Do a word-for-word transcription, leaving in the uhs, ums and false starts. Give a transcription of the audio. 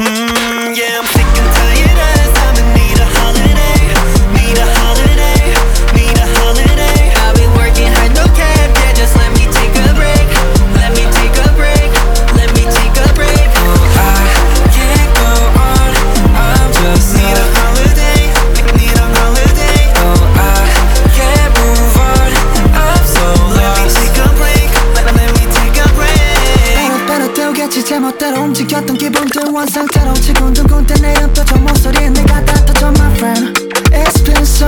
Mm, yeah, I'm sick and tired as I'ma need a holiday. Need a holiday, need a holiday. I've been working hard, no cap, yeah, just let me take a break. Let me take a break, let me take a break. Oh, I can't go on, I'm just need a holiday, need a holiday. Oh, I can't move on, I'm so lost. Let me take a break, let, let me take a break. 따로 때우겠지 제멋대로 움직였던 기분들 원상태로 지금 둥근 때 내린 표정 목소리에 내가 다 터져 my friend. It's been so